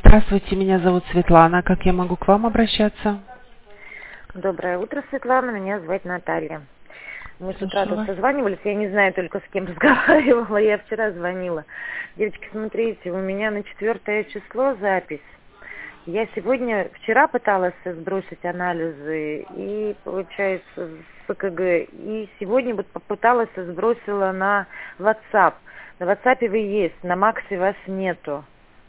Здравствуйте, меня зовут Светлана. Как я могу к вам обращаться? Доброе утро, Светлана. Меня зовут Наталья. Мы с утра Слушаю тут вас. созванивались. Я не знаю только, с кем разговаривала. Я вчера звонила. Девочки, смотрите, у меня на 4 число запись. Я вчера пыталась сбросить анализы и, получается, с ЭКГ. И сегодня вот попыталась, сбросила на WhatsApp. На WhatsApp вы есть, на Максе вас нету.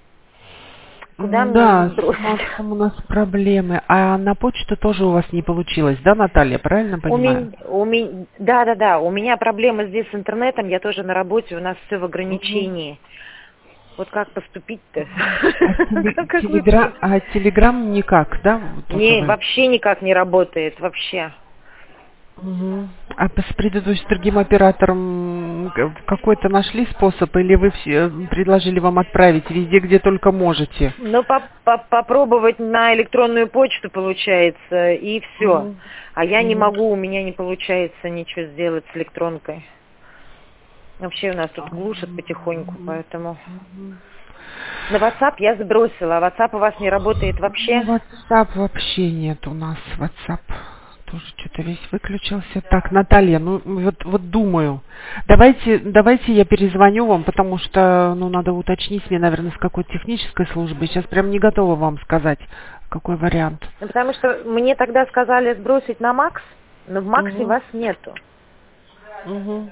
Куда мне Да, их с сбросить? Максом у нас проблемы. А на почту тоже у вас не получилось, да, Наталья? Правильно понимаю? Да. У меня проблемы здесь с интернетом. Я тоже на работе. У нас все в Мгм. ограничении. Вот как поступить-то? А, Как выпустить? Телеграм никак, да? Тоже Не, вы? вообще никак не работает. Вообще. Мгм. А с предыдущим другим оператором какой-то нашли способ, или вы предложили вам отправить везде, где только можете? Ну, попробовать на электронную почту получается, и все. Мгм. А я не Мгм. могу, у меня не получается ничего сделать с электронкой. Вообще у нас тут глушат потихоньку, Мгм. поэтому... Мгм. На WhatsApp я сбросила, а WhatsApp у вас не работает Ну, вообще? WhatsApp вообще нет у нас. WhatsApp тоже что-то весь выключился. Так, Наталья, ну вот думаю. Давайте я перезвоню вам, потому что, ну, надо уточнить мне, наверное, с какой технической службы. Сейчас прям не готова вам сказать, какой вариант. Ну, потому что мне тогда сказали сбросить на Макс, но в Максе Угу. вас нету. Угу.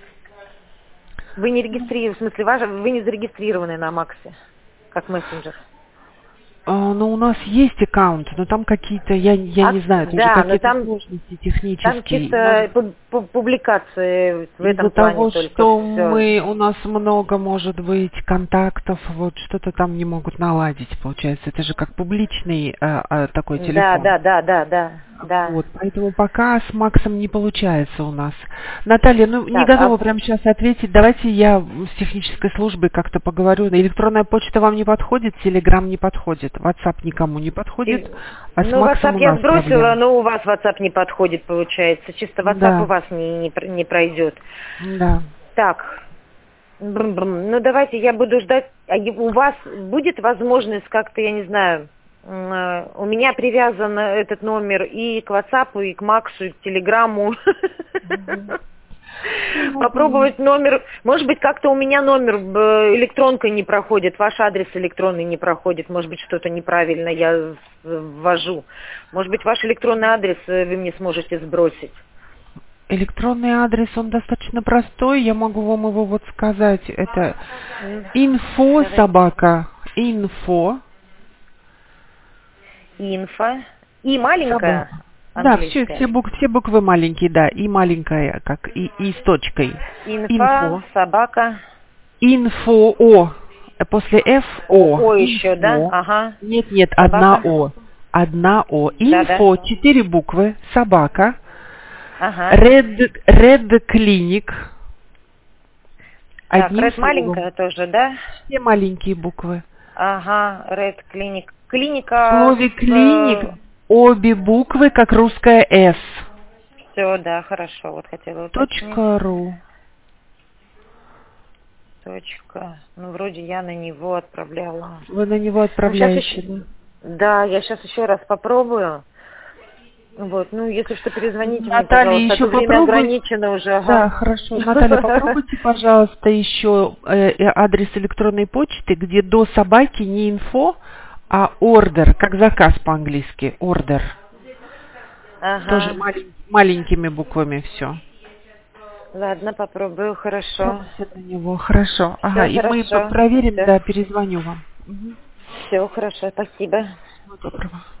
Вы не регистрированы, в смысле, вы не зарегистрированы на Максе, как мессенджер. Ну, у нас есть аккаунт, но там какие-то, я не знаю, тоже Да, но какие-то там сложности чисто технические. Может, публикации в этом из-за плане того, только что все. у нас много, может быть, контактов, вот что-то там не могут наладить, получается. Это же как публичный такой Да, телефон. да, да, да, да, да. Вот, поэтому пока с Максом не получается у нас. Наталья, ну не Так, готова прямо сейчас ответить. Давайте я с технической службой как-то поговорю. Электронная почта вам не подходит, Телеграм не подходит, WhatsApp никому не подходит, а с ну, Максом WhatsApp у я нас сбросила, проблемы. но у вас WhatsApp не подходит, получается. Чисто WhatsApp у Да, вас не пройдет. да. Так, ну давайте я буду ждать. У вас будет возможность как-то, я не знаю, у меня привязан этот номер и к WhatsApp, и к Максу, и к Телеграмму. Ну, Попробовать номер. Может быть, как-то у меня номер электронкой не проходит, ваш адрес электронный не проходит. Может быть, что-то неправильно я ввожу. Может быть, ваш электронный адрес вы мне сможете сбросить. электронный адрес, он достаточно простой, я могу вам его вот сказать. Это info Давай. собака, info Инфо. И маленькая собака. Да, английская. все буквы маленькие, да, и маленькая, как и с точкой. Инфа, Info. собака. Info, О. После F, О. О еще, да? Info. Ага. Нет, одна Собака. О. Одна О. Да-да. Info, 4 буквы, собака. Ага. Red Clinic. Так, Одним Red словом. маленькая тоже, да? Все маленькие буквы. Ага, Red Clinic. В Клиника слове клиник обе буквы, как русская «С». все, да, хорошо. Вот хотела уточнить. .ру. Точка. Ну, вроде я на него отправляла. Вы на него Ну, сейчас еще... отправляете, да? Да, я сейчас еще раз попробую. Вот, ну, если что, перезвоните мне, Наталья, пожалуйста, а еще то время попробуйте. ограничено уже, Да, ага. хорошо. Наталья, попробуйте, пожалуйста, еще адрес электронной почты, где до собаки не инфо, а ордер, как заказ по-английски, ордер. Тоже Ага. маленькими буквами все. Ладно, попробую, хорошо. Попробуйте на него. Хорошо. Ага, Все и мы хорошо. проверим, Все, да, перезвоню вам. все хорошо, спасибо. Всего доброго.